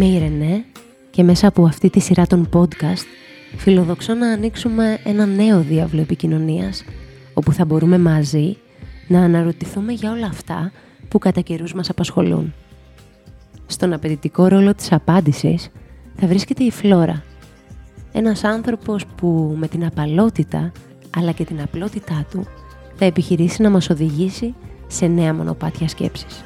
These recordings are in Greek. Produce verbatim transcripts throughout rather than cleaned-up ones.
Είμαι η Ρενέ και μέσα από αυτή τη σειρά των podcast φιλοδοξώ να ανοίξουμε ένα νέο διάβλο επικοινωνίας όπου θα μπορούμε μαζί να αναρωτηθούμε για όλα αυτά που κατά καιρούς μας απασχολούν. Στον απαιτητικό ρόλο της απάντησης θα βρίσκεται η Φλόρα, ένας άνθρωπος που με την απαλότητα αλλά και την απλότητά του θα επιχειρήσει να μας οδηγήσει σε νέα μονοπάτια σκέψης.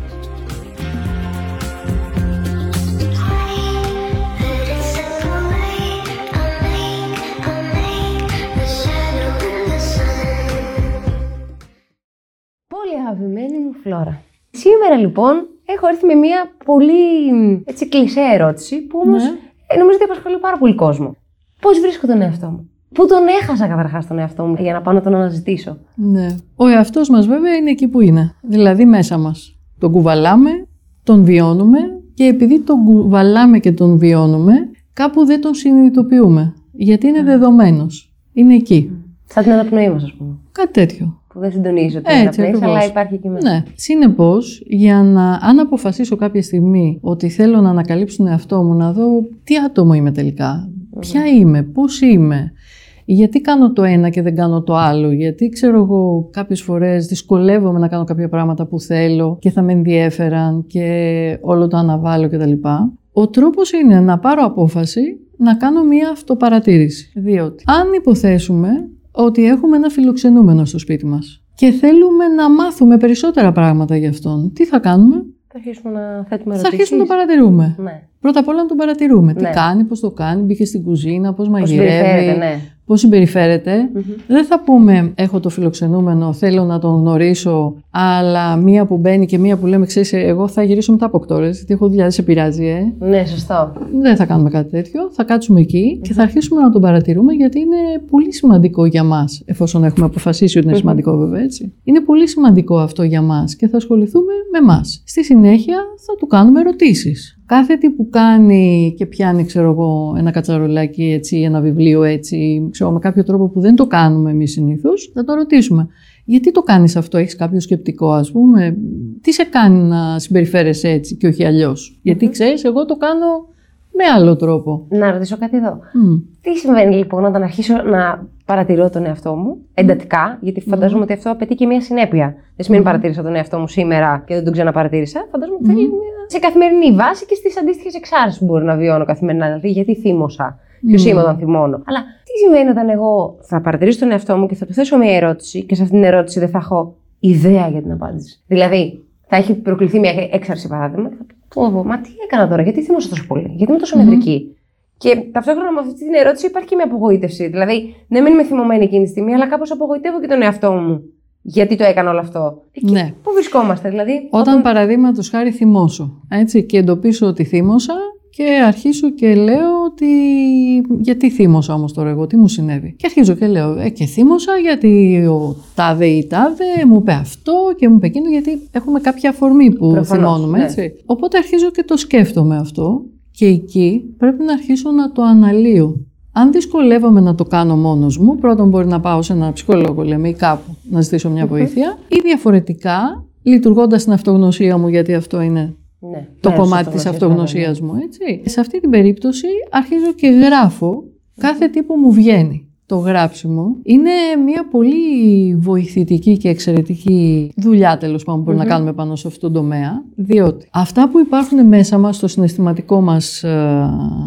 Πολύ αγαπημένη μου Φλόρα. Σήμερα λοιπόν έχω έρθει με μια πολύ έτσι κλισέ ερώτηση που όμως ναι. νομίζω ότι απασχολεί πάρα πολύ κόσμο. Πώς βρίσκω τον εαυτό μου? Πού τον έχασα καταρχάς τον εαυτό μου για να πάω να τον αναζητήσω? Ναι. Ο εαυτός μας βέβαια είναι εκεί που είναι. Δηλαδή μέσα μας. Τον κουβαλάμε, τον βιώνουμε και επειδή τον κουβαλάμε και τον βιώνουμε, κάπου δεν τον συνειδητοποιούμε. Γιατί είναι mm. δεδομένος. Είναι εκεί. Mm. Σαν την αναπνοή μας, ας πούμε. Κάτι τέτοιο. Που δεν συντονίζει ότι είναι αναπνοής, αλλά υπάρχει εκεί μέσα. Ναι. Συνεπώς, για να, αν αποφασίσω κάποια στιγμή ότι θέλω να ανακαλύψω τον εαυτό μου, να δω τι άτομο είμαι τελικά, mm. ποια είμαι, πώς είμαι, γιατί κάνω το ένα και δεν κάνω το άλλο, γιατί ξέρω εγώ κάποιες φορές δυσκολεύομαι να κάνω κάποια πράγματα που θέλω και θα με ενδιέφεραν και όλο το αναβάλω κτλ. Ο τρόπος είναι να πάρω απόφαση να κάνω μία αυτοπαρατήρηση. Διότι αν υποθέσουμε ότι έχουμε ένα φιλοξενούμενο στο σπίτι μας και θέλουμε να μάθουμε περισσότερα πράγματα για αυτόν, τι θα κάνουμε? Θα αρχίσουμε να θέτουμε ερωτήσεις. Θα αρχίσουμε να τον παρατηρούμε. Ναι. Πρώτα απ' όλα να τον παρατηρούμε. Ναι. Τι κάνει, πώς το κάνει, μπήκε στην κουζίνα, πώς Πώς μαγειρεύει, ναι. πώς συμπεριφέρεται. Mm-hmm. Δεν θα πούμε, έχω το φιλοξενούμενο, θέλω να τον γνωρίσω, αλλά μία που μπαίνει και μία που λέμε, ξέρεις, εγώ θα γυρίσω μετά από οκτώρες, γιατί έχω δουλειά, δεν σε πειράζει, ε. Ναι, σωστό. Δεν θα κάνουμε κάτι τέτοιο. Θα κάτσουμε εκεί mm-hmm. και θα αρχίσουμε να τον παρατηρούμε, γιατί είναι πολύ σημαντικό για μας, εφόσον έχουμε αποφασίσει ότι είναι mm-hmm. σημαντικό, βέβαια, έτσι. Είναι πολύ σημαντικό αυτό για μας και θα ασχοληθούμε με εμάς. Στη συνέχεια θα του κάνουμε ερωτήσεις. Κάθε τι που κάνει και πιάνει, ξέρω εγώ, ένα κατσαρολάκι έτσι, ένα βιβλίο έτσι, ξέρω, με κάποιο τρόπο που δεν το κάνουμε εμείς συνήθως, θα το ρωτήσουμε. Γιατί το κάνεις αυτό, έχεις κάποιο σκεπτικό, ας πούμε, τι σε κάνει να συμπεριφέρεσαι έτσι και όχι αλλιώς? Mm-hmm. Γιατί ξέρεις, εγώ το κάνω με άλλο τρόπο. Να ρωτήσω κάτι εδώ. Mm. Τι συμβαίνει λοιπόν όταν αρχίσω να παρατηρώ τον εαυτό μου εντατικά, γιατί φαντάζομαι mm. ότι αυτό απαιτεί και μια συνέπεια. Δεν σημαίνει mm. παρατήρησα τον εαυτό μου σήμερα και δεν τον ξαναπαρατήρησα. Φαντάζομαι ότι mm. θέλει μια... σε καθημερινή βάση και στις αντίστοιχες εξάρσεις που μπορεί να βιώνω καθημερινά. Δηλαδή, γιατί θύμωσα, ποιος mm. είμαι όταν θυμώνω. Αλλά τι συμβαίνει όταν εγώ θα παρατηρήσω τον εαυτό μου και θα του θέσω μια ερώτηση και σε αυτήν την ερώτηση δεν θα έχω ιδέα για την απάντηση? Δηλαδή, θα έχει προκληθεί μια έξαρση, παράδειγμα, και θα πω, μα τι έκανα τώρα, γιατί θυμώσα τόσο πολύ, γιατί είμαι τόσο mm-hmm. νευρική? Και ταυτόχρονα με αυτή την ερώτηση υπάρχει και μια απογοήτευση. Δηλαδή, ναι, μην είμαι θυμωμένη εκείνη τη στιγμή, αλλά κάπως απογοητεύω και τον εαυτό μου. Γιατί το έκανα όλο αυτό? Εκεί ναι. Πού βρισκόμαστε, δηλαδή? Όταν όταν... παραδείγματος χάρη θυμώσω, έτσι, και εντοπίσω ότι θύμωσα και αρχίσω και λέω ότι γιατί θύμωσα όμως τώρα εγώ, τι μου συνέβη? Και αρχίζω και λέω, ε, και θύμωσα γιατί ο τάδε ή τάδε μου είπε αυτό και μου είπε εκείνο, γιατί έχουμε κάποια αφορμή που Προφανώς, θυμώνουμε, ναι. έτσι. Οπότε αρχίζω και το σκέφτομαι αυτό και εκεί πρέπει να αρχίσω να το αναλύω. Αν δυσκολεύομαι να το κάνω μόνος μου, πρώτον μπορεί να πάω σε ένα ψυχολόγο, λέμε, ή κάπου να ζητήσω μια βοήθεια, ή διαφορετικά, λειτουργώντας την αυτογνωσία μου, γιατί αυτό είναι ναι, το ναι, κομμάτι της αυτογνωσίας μου, έτσι. Σε αυτή την περίπτωση αρχίζω και γράφω κάθε τι που μου βγαίνει. Το γράψιμο είναι μια πολύ βοηθητική και εξαιρετική δουλειά, τέλος πάντων, που μπορούμε mm-hmm. να κάνουμε πάνω σε αυτόν τον τομέα, διότι αυτά που υπάρχουν μέσα μας, στο συναισθηματικό μας ε,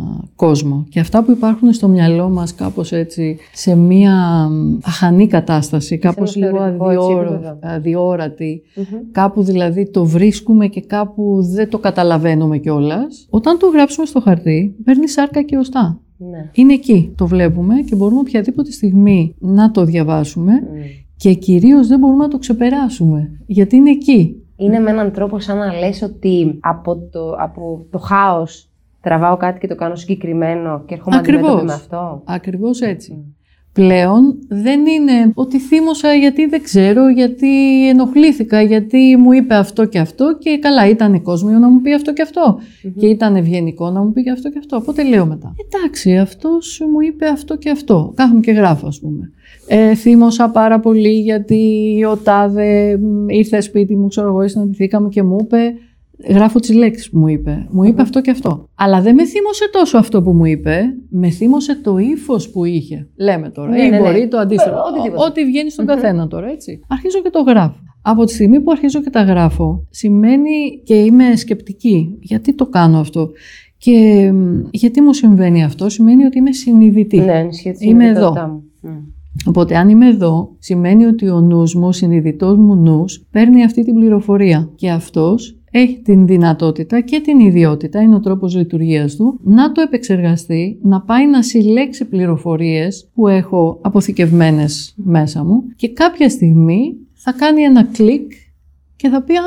κόσμο και αυτά που υπάρχουν στο μυαλό μας κάπως έτσι, σε μια αχανή κατάσταση, κάπως λίγο αδιόρα, αδιόρατη, mm-hmm. κάπου δηλαδή το βρίσκουμε και κάπου δεν το καταλαβαίνουμε κιόλας, όταν το γράψουμε στο χαρτί, παίρνει σάρκα και οστά. Ναι. Είναι εκεί, το βλέπουμε και μπορούμε οποιαδήποτε στιγμή να το διαβάσουμε mm. και κυρίως δεν μπορούμε να το ξεπεράσουμε, γιατί είναι εκεί. Είναι με έναν τρόπο σαν να λες ότι από το, από το χάος τραβάω κάτι και το κάνω συγκεκριμένο και έρχομαι αντιμέτωπη με αυτό. Ακριβώς έτσι. Mm. Πλέον δεν είναι ότι θύμωσα γιατί δεν ξέρω, γιατί ενοχλήθηκα, γιατί μου είπε αυτό και αυτό και καλά ήταν κόσμιο να μου πει αυτό και αυτό mm-hmm. και ήταν ευγενικό να μου πει και αυτό και αυτό. Οπότε λέω μετά, εντάξει, αυτός μου είπε αυτό και αυτό. Κάθομαι και γράφω, ας πούμε. Ε, θύμωσα πάρα πολύ γιατί ο τάδε ήρθε σπίτι μου, ξέρω εγώ, συναντηθήκαμε και μου είπε Γράφω τις λέξεις που μου είπε. Μου είπε mm-hmm. αυτό και αυτό. Αλλά δεν με θύμωσε τόσο αυτό που μου είπε, με θύμωσε το ύφος που είχε. Λέμε τώρα. Ναι, ή ναι, μπορεί ναι. το αντίστοιχο. Ό,τι βγαίνει στον mm-hmm. καθένα τώρα, έτσι. Αρχίζω και το γράφω. Από τη στιγμή που αρχίζω και τα γράφω, σημαίνει και είμαι σκεπτική. Γιατί το κάνω αυτό? Και γιατί μου συμβαίνει αυτό? Σημαίνει ότι είμαι συνειδητή. Ναι, είμαι εδώ. Mm. Οπότε αν είμαι εδώ, σημαίνει ότι ο νους μου, ο συνειδητός μου νους, παίρνει αυτή την πληροφορία. Και αυτός έχει την δυνατότητα και την ιδιότητα, είναι ο τρόπος λειτουργίας του, να το επεξεργαστεί, να πάει να συλλέξει πληροφορίες που έχω αποθηκευμένες μέσα μου και κάποια στιγμή θα κάνει ένα κλικ και θα πει «Α,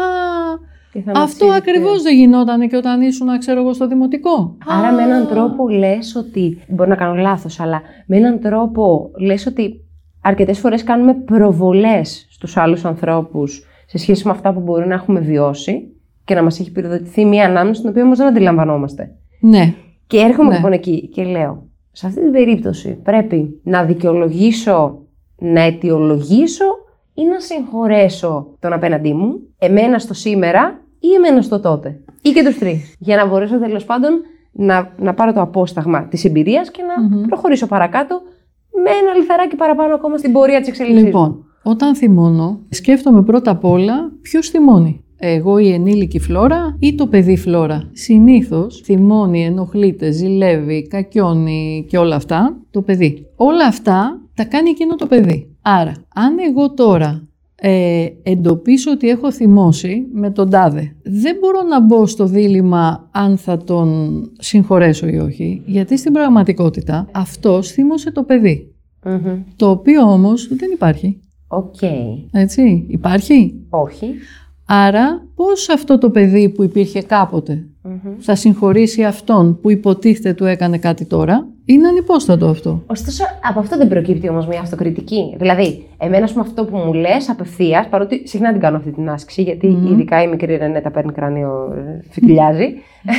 αυτό ακριβώς δεν γινόταν και όταν ήσουν, ξέρω εγώ, στο δημοτικό». Άρα με έναν τρόπο λες ότι, μπορεί να κάνω λάθος, αλλά με έναν τρόπο λες ότι αρκετές φορές κάνουμε προβολές στους άλλους ανθρώπους σε σχέση με αυτά που μπορεί να έχουμε βιώσει και να μας έχει πυροδοτηθεί μια ανάμνηση την οποία όμως δεν αντιλαμβανόμαστε. Ναι. Και έρχομαι ναι. λοιπόν εκεί και λέω, σε αυτή την περίπτωση πρέπει να δικαιολογήσω, να αιτιολογήσω ή να συγχωρέσω τον απέναντί μου, εμένα στο σήμερα ή εμένα στο τότε. Ή και τους τρεις. Για να μπορέσω τέλος πάντων να, να πάρω το απόσταγμα της εμπειρίας και να mm-hmm. προχωρήσω παρακάτω με ένα λιθαράκι παραπάνω ακόμα στην πορεία της εξέλιξης. Λοιπόν, όταν θυμώνω, σκέφτομαι πρώτα απ' όλα ποιος θυμώνει. Εγώ η ενήλικη Φλόρα ή το παιδί Φλόρα. Συνήθως θυμώνει, ενοχλείται, ζηλεύει, κακιώνει και όλα αυτά το παιδί. Όλα αυτά τα κάνει εκείνο το παιδί. Άρα, αν εγώ τώρα ε, εντοπίσω ότι έχω θυμώσει με τον τάδε, δεν μπορώ να μπω στο δίλημμα αν θα τον συγχωρέσω ή όχι, γιατί στην πραγματικότητα αυτός θύμωσε το παιδί. Mm-hmm. Το οποίο όμως δεν υπάρχει. Οκ. Okay. Έτσι, υπάρχει? Όχι. Άρα, πώς αυτό το παιδί που υπήρχε κάποτε mm-hmm. θα συγχωρήσει αυτόν που υποτίθεται του έκανε κάτι τώρα? Είναι ανυπόστατο αυτό. Ωστόσο, από αυτό δεν προκύπτει όμως μια αυτοκριτική. Δηλαδή, εμένα, ας πούμε, αυτό που μου λες απευθείας, παρότι συχνά την κάνω αυτή την άσκηση, γιατί mm-hmm. ειδικά η μικρή Ρενέ τα παίρνει κράνιο, φιτιλιάζει.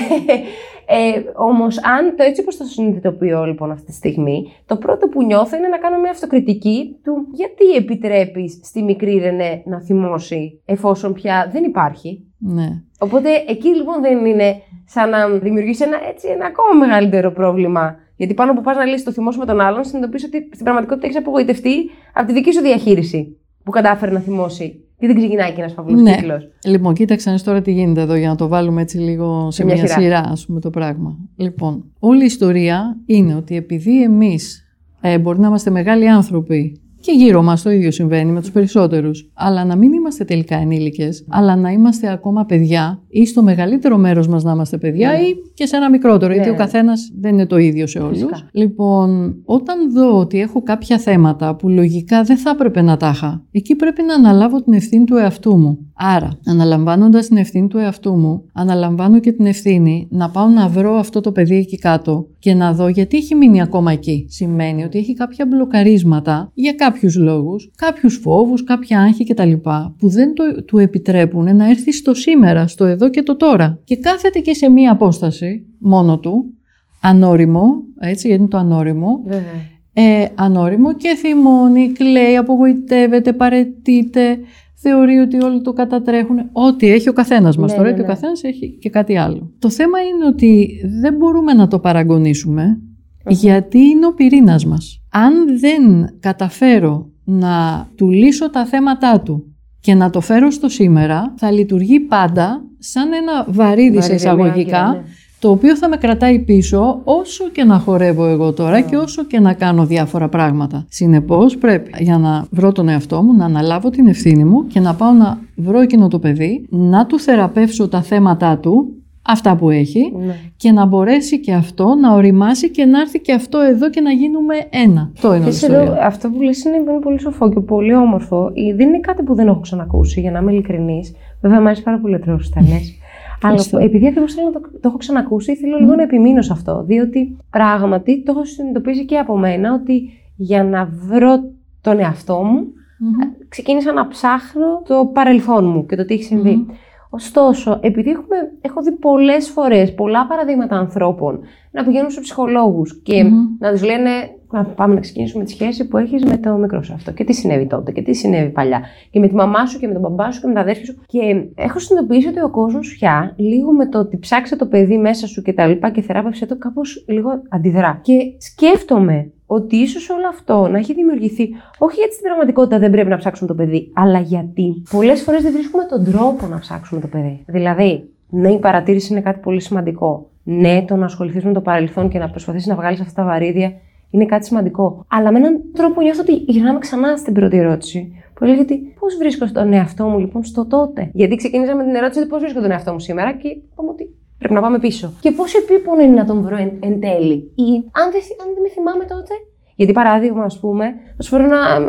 Ε, όμως, αν το έτσι όπως το συνειδητοποιώ λοιπόν αυτή τη στιγμή, το πρώτο που νιώθω είναι να κάνω μια αυτοκριτική του γιατί επιτρέπεις στη μικρή Ρενέ να θυμώσει εφόσον πια δεν υπάρχει. Ναι. Οπότε εκεί λοιπόν δεν είναι σαν να δημιουργήσει ένα, έτσι, ένα ακόμα μεγαλύτερο πρόβλημα. Γιατί πάνω που πας να λύσεις το θυμό σου με τον άλλον, συνειδητοποιείς ότι στην πραγματικότητα έχεις απογοητευτεί από τη δική σου διαχείριση που κατάφερε να θυμώσει. Και δεν ξεκινάει και ένας φαύλος ναι. κύκλος. Λοιπόν, κοίταξε τώρα τι γίνεται εδώ για να το βάλουμε έτσι λίγο σε, σε μια, μια σειρά. σειρά, ας πούμε, το πράγμα. Λοιπόν, όλη η ιστορία είναι ότι επειδή εμείς ε, μπορεί να είμαστε μεγάλοι άνθρωποι και γύρω μας το ίδιο συμβαίνει με τους περισσότερους, αλλά να μην είμαστε τελικά ενήλικες, αλλά να είμαστε ακόμα παιδιά ή στο μεγαλύτερο μέρος μας να είμαστε παιδιά ναι. ή και σε ένα μικρότερο, ναι. γιατί ο καθένας δεν είναι το ίδιο σε όλους. Φυσικά. Λοιπόν, όταν δω ότι έχω κάποια θέματα που λογικά δεν θα έπρεπε να τα είχα, εκεί πρέπει να αναλάβω την ευθύνη του εαυτού μου. Άρα, αναλαμβάνοντας την ευθύνη του εαυτού μου, αναλαμβάνω και την ευθύνη να πάω να βρω αυτό το παιδί εκεί κάτω και να δω γιατί έχει μείνει ακόμα εκεί. Σημαίνει ότι έχει κάποια μπλοκαρίσματα για κάποιους λόγους, κάποιους φόβους, κάποια άγχη κτλ. Που δεν το, του επιτρέπουν να έρθει στο σήμερα, στο εδώ και το τώρα. Και κάθεται και σε μία απόσταση μόνο του, ανώριμο, έτσι γιατί είναι το ανώριμο, ε, ανώριμο και θυμώνει, κλαίει, απογοητεύεται, παραιτείται, θεωρεί ότι όλοι το κατατρέχουν. Ό,τι έχει ο καθένας μας. Ναι, τώρα, ναι, ναι. ο καθένας έχει και κάτι άλλο. Το θέμα είναι ότι δεν μπορούμε να το παραγωνίσουμε, okay. γιατί είναι ο πυρήνας μας. Αν δεν καταφέρω να του λύσω τα θέματα του και να το φέρω στο σήμερα, θα λειτουργεί πάντα σαν ένα βαρύδι σε εισαγωγικά, ναι. το οποίο θα με κρατάει πίσω όσο και να χορεύω εγώ τώρα yeah. και όσο και να κάνω διάφορα πράγματα. Συνεπώς πρέπει για να βρω τον εαυτό μου, να αναλάβω την ευθύνη μου και να πάω να βρω εκείνο το παιδί, να του θεραπεύσω τα θέματα του, αυτά που έχει ναι. και να μπορέσει και αυτό να οριμάσει και να έρθει και αυτό εδώ και να γίνουμε ένα. Το είναι εδώ, αυτό που λες είναι, είναι πολύ σοφό και πολύ όμορφο. Δεν είναι κάτι που δεν έχω ξανακούσει, για να είμαι ειλικρινής. Βέβαια, μου αρέσει πάρα πολύ ο τρόπος που τα λες. Αλλά επειδή ακριβώς θέλω να το, το έχω ξανακούσει, θέλω mm. λίγο να επιμείνω σε αυτό. Διότι πράγματι το έχω συνειδητοποιήσει και από μένα ότι για να βρω τον εαυτό μου, mm-hmm. ξεκίνησα να ψάχνω το παρελθόν μου και το τι έχει συμβεί. Mm-hmm. Ωστόσο, επειδή έχουμε, έχω δει πολλές φορές πολλά παραδείγματα ανθρώπων να πηγαίνουν στους ψυχολόγους και mm-hmm. να τους λένε να πάμε να ξεκινήσουμε τη σχέση που έχεις με το μικρό σου αυτό. Και τι συνέβη τότε και τι συνέβη παλιά. Και με τη μαμά σου και με τον μπαμπά σου και με τα αδέρφια σου. Και έχω συνειδητοποιήσει ότι ο κόσμος πια λίγο με το ότι ψάξε το παιδί μέσα σου και τα λοιπά και θεράπευσε το, κάπως λίγο αντιδρά. Και σκέφτομαι ότι ίσως όλο αυτό να έχει δημιουργηθεί, όχι γιατί στην πραγματικότητα δεν πρέπει να ψάξουμε το παιδί, αλλά γιατί πολλές φορές δεν βρίσκουμε τον τρόπο να ψάξουμε το παιδί. Δηλαδή, ναι, η παρατήρηση είναι κάτι πολύ σημαντικό. Ναι, το να ασχοληθείς με το παρελθόν και να προσπαθήσεις να βγάλεις αυτά τα βαρύδια είναι κάτι σημαντικό. Αλλά με έναν τρόπο νιώθω ότι γυρνάμε ξανά στην πρώτη ερώτηση. Που έλεγε ότι πώς βρίσκω τον εαυτό μου λοιπόν στο τότε. Γιατί ξεκινήσαμε την ερώτηση ότι πώς βρίσκω τον εαυτό μου σήμερα και είπαμε ότι πρέπει να πάμε πίσω. Και πόσο επίπονο είναι να τον βρω εν, εν τέλει. Ή αν δεν, αν δεν με θυμάμαι τότε. Γιατί παράδειγμα, ας πούμε, θα σου φέρω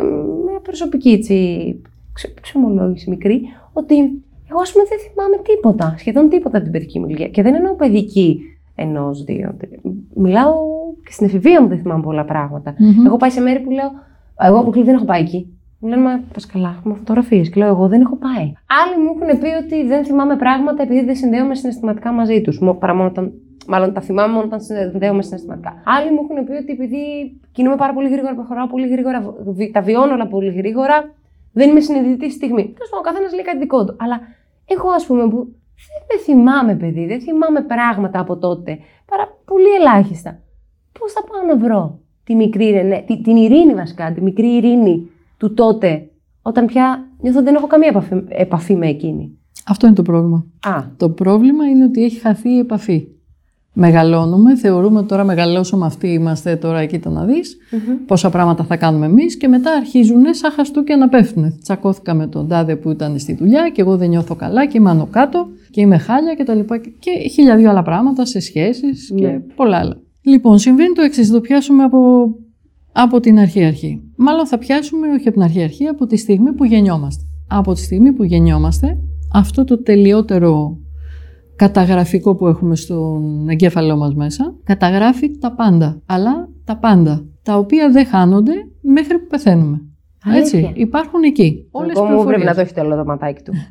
μια προσωπική έτσι, ξε, ξεμολόγηση μικρή, ότι εγώ ας πούμε δεν θυμάμαι τίποτα, σχεδόν τίποτα από την παιδική μου ηλικία. Και δεν εννοώ παιδική ενός, δύο, τρία. Μιλάω και στην εφηβεία μου δεν θυμάμαι πολλά πράγματα. Mm-hmm. Εγώ πάει σε μέρη που λέω, εγώ αποκλείω δεν έχω πάει εκεί. Μου λένε, μα πας καλά, έχουμε φωτογραφίες. Και λέω, εγώ δεν έχω πάει. Άλλοι μου έχουν πει ότι δεν θυμάμαι πράγματα επειδή δεν συνδέομαι συναισθηματικά μαζί τους. Παρά μόνο όταν, μάλλον τα θυμάμαι μόνο όταν συνδέομαι συναισθηματικά. Άλλοι μου έχουν πει ότι επειδή κινούμαι πάρα πολύ γρήγορα, προχωράω πολύ γρήγορα, τα βιώνω όλα πολύ γρήγορα, δεν είμαι συνειδητή στη στιγμή. Τέλος πάντων, ο καθένας λέει κάτι δικό του. Αλλά εγώ, ας πούμε, που δεν με θυμάμαι, παιδί, δεν θυμάμαι πράγματα από τότε. Παρά πολύ ελάχιστα. Πώς θα πάω να βρω τη μικρή Ρενέ, τη, την ειρήνη βασικά, τη μικρή ειρήνη του τότε, όταν πια νιώθω ότι δεν έχω καμία επαφή, επαφή με εκείνη. Αυτό είναι το πρόβλημα. Α. Το πρόβλημα είναι ότι έχει χαθεί η επαφή. Μεγαλώνουμε, θεωρούμε ότι τώρα μεγαλώσαμε αυτοί, είμαστε τώρα εκεί το να δεις, mm-hmm. πόσα πράγματα θα κάνουμε εμείς και μετά αρχίζουν σαν χαστούκια να πέφτουν. Τσακώθηκα με τον τάδε που ήταν στη δουλειά και εγώ δεν νιώθω καλά και είμαι άνω κάτω και είμαι χάλια και τα λοιπά και χίλια δύο άλλα πράγματα σε σχέσεις και yeah. πολλά άλλα. Λοιπόν, συμβαίνει το εξής, το πιάσουμε από, από την αρχή-αρχή. Μάλλον θα πιάσουμε όχι από την αρχή-αρχή, από τη στιγμή που γεννιόμαστε. Από τη στιγμή που γεννιόμαστε, αυτό το τελειότερο καταγραφικό που έχουμε στον εγκέφαλό μας μέσα, καταγράφει τα πάντα, αλλά τα πάντα, τα οποία δεν χάνονται μέχρι που πεθαίνουμε. Έτσι, υπάρχουν εκεί. Όλες οι πληροφορίες. Πρέπει να το έχει το όλο το ματάκι του.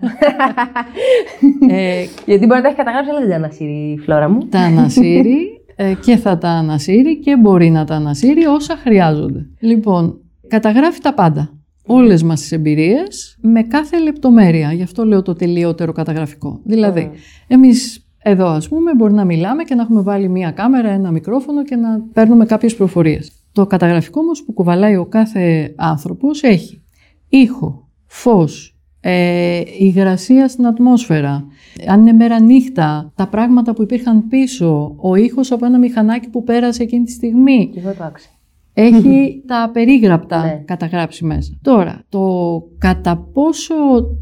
ε, Γιατί μπορεί να τα έχει καταγράψει, αλλά δεν τα ανασύρει η Φλόρα μου. Τα ανασύρει ε, και θα τα ανασύρει και μπορεί να τα ανασύρει όσα χρειάζονται. Λοιπόν, καταγράφει τα πάντα. Όλες μας τις εμπειρίες με κάθε λεπτομέρεια. Γι' αυτό λέω το τελειότερο καταγραφικό. Δηλαδή, mm. εμείς εδώ ας πούμε μπορεί να μιλάμε και να έχουμε βάλει μία κάμερα, ένα μικρόφωνο και να παίρνουμε κάποιες πληροφορίες. Το καταγραφικό όμως που κουβαλάει ο κάθε άνθρωπος έχει ήχο, φως, ε, υγρασία στην ατμόσφαιρα, αν είναι μέρα νύχτα, τα πράγματα που υπήρχαν πίσω, ο ήχος από ένα μηχανάκι που πέρασε εκείνη τη στιγμή. Και βατάξει. Έχει τα απερίγραπτα ναι. καταγράψει μέσα. Τώρα, το κατά πόσο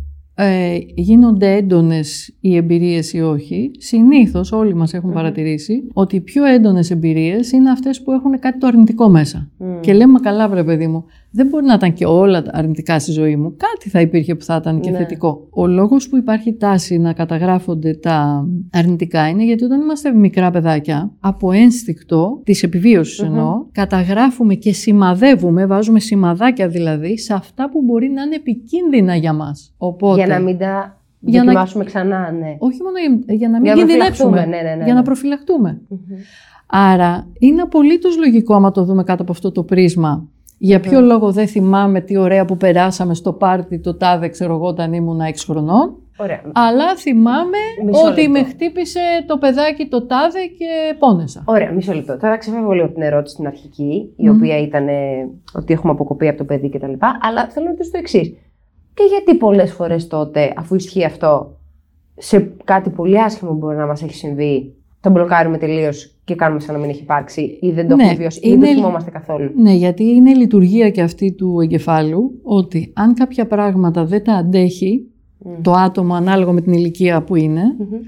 ε, γίνονται έντονες οι εμπειρίες ή όχι, συνήθως όλοι μας έχουν mm. παρατηρήσει ότι οι πιο έντονες εμπειρίες είναι αυτές που έχουν κάτι το αρνητικό μέσα. Mm. Και λέμε, καλά βρε παιδί μου, δεν μπορεί να ήταν και όλα τα αρνητικά στη ζωή μου. Κάτι θα υπήρχε που θα ήταν και ναι. θετικό. Ο λόγος που υπάρχει τάση να καταγράφονται τα αρνητικά είναι γιατί όταν είμαστε μικρά παιδάκια, από ένστικτο της επιβίωσης mm-hmm. εννοώ, καταγράφουμε και σημαδεύουμε, βάζουμε σημαδάκια δηλαδή, σε αυτά που μπορεί να είναι επικίνδυνα για μας. Οπότε, για να μην τα δοκιμάσουμε να... ξανά, ναι. Όχι μόνο για, για να μην για κινδυνεύσουμε, ναι, ναι, ναι, ναι. για να προφυλαχτούμε. Mm-hmm. Άρα είναι απολύτως λογικό άμα το δούμε κάτω από αυτό το πρίσμα. Για ποιο mm. λόγο δεν θυμάμαι τι ωραία που περάσαμε στο πάρτι το τάδε, ξέρω εγώ, όταν ήμουν έξι χρονών. Ωραία. Αλλά θυμάμαι μισό ότι λεπτό. Με χτύπησε το παιδάκι το τάδε και πόνεσα. Ωραία, μισό λεπτό. Τώρα ξεφεύγω λίγο από την ερώτηση στην αρχική, η mm. οποία ήταν ότι έχουμε αποκοπεί από το παιδί κτλ. Αλλά θέλω να ρωτήσω το εξής. Και γιατί πολλές φορές τότε, αφού ισχύει αυτό, σε κάτι πολύ άσχημο μπορεί να μας έχει συμβεί, το μπλοκάρουμε τελείως και κάνουμε σαν να μην έχει υπάρξει ή δεν το ναι, έχουμε βιώσει ή δεν το θυμόμαστε καθόλου. Ναι, γιατί είναι η λειτουργία και αυτή του εγκεφάλου ότι αν κάποια πράγματα δεν τα αντέχει mm. το άτομο ανάλογα με την ηλικία που είναι, mm-hmm.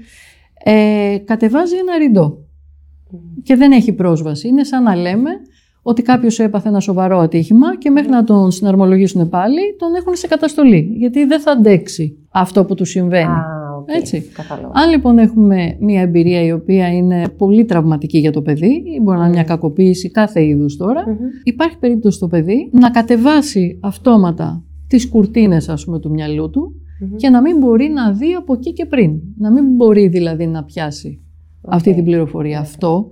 ε, κατεβάζει ένα ριντό mm. και δεν έχει πρόσβαση. Είναι σαν να λέμε ότι κάποιος έπαθε ένα σοβαρό ατύχημα και μέχρι mm. να τον συναρμολογήσουν πάλι τον έχουν σε καταστολή, γιατί δεν θα αντέξει αυτό που του συμβαίνει. Ah. Okay, έτσι. Αν λοιπόν έχουμε μια εμπειρία η οποία είναι πολύ τραυματική για το παιδί ή μπορεί να είναι μια κακοποίηση κάθε είδους τώρα, mm-hmm. υπάρχει περίπτωση το παιδί να κατεβάσει αυτόματα τις κουρτίνες ας πούμε του μυαλού του mm-hmm. και να μην μπορεί να δει από εκεί και πριν. Να μην μπορεί δηλαδή να πιάσει okay. αυτή την πληροφορία. Okay. Αυτό